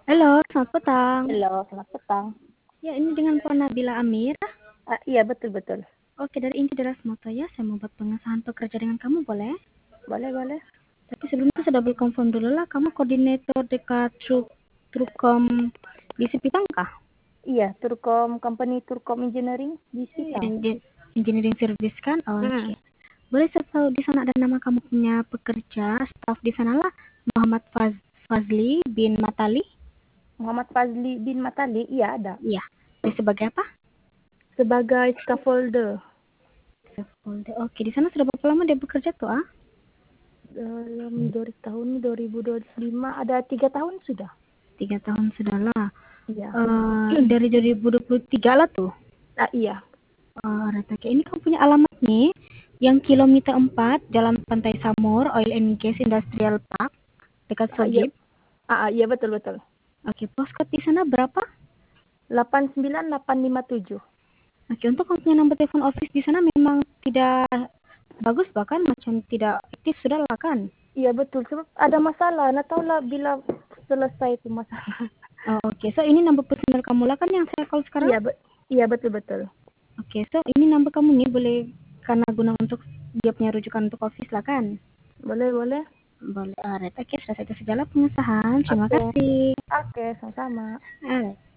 Halo, selamat petang. Halo, selamat petang. Ya, ini dengan Puan Nabila Amir. Iya, betul-betul. Oke, dari Inti Deras Moto ya, saya mau buat pengesahan pekerja dengan kamu, boleh? Boleh, boleh. Tapi sebelum itu sudah double confirm dulu lah, kamu koordinator dekat Trukom di Sipitang kah? Iya, Turkom Engineering di Sipitang. Engineering Service kan? Oke. Hmm. Boleh saya tahu di sana ada nama kamu punya pekerja, staff di sana lah, Muhammad Fazli bin Matali? Muhammad Fazli bin Matali, iya ada. Iya. Dia sebagai apa? Sebagai scaffolder. Oke, di sana sudah berapa lama dia bekerja tuh, ah? Dalam tahun 2025, ada 3 tahun sudah. 3 tahun sudah lah. Iya. Dari 2023 lah tuh. Iya. Oke, ini kamu punya alamat nih, yang kilometer 4, Jalan Pantai Samur, Oil and Gas Industrial Park, dekat Iya. Sogip. Iya, betul-betul. Oke, postcode di sana berapa? 89857. Oke, untuk kamu punya nomor telepon office di sana memang tidak bagus, bahkan macam tidak aktif sudah lah kan? Iya, betul. Sebab ada masalah. Nah, tahu lah bila selesai itu masalah. Oke, so ini nomor personal kamu lah kan yang saya call sekarang? Iya, betul-betul. Oke, so ini nomor kamu nih boleh karena guna untuk dia punya rujukan untuk office lah kan? Boleh, boleh. Boleh. Alright, oke, sudah saya segala pengesahan. Terima Oke. kasih. Oke, sama-sama. Alright.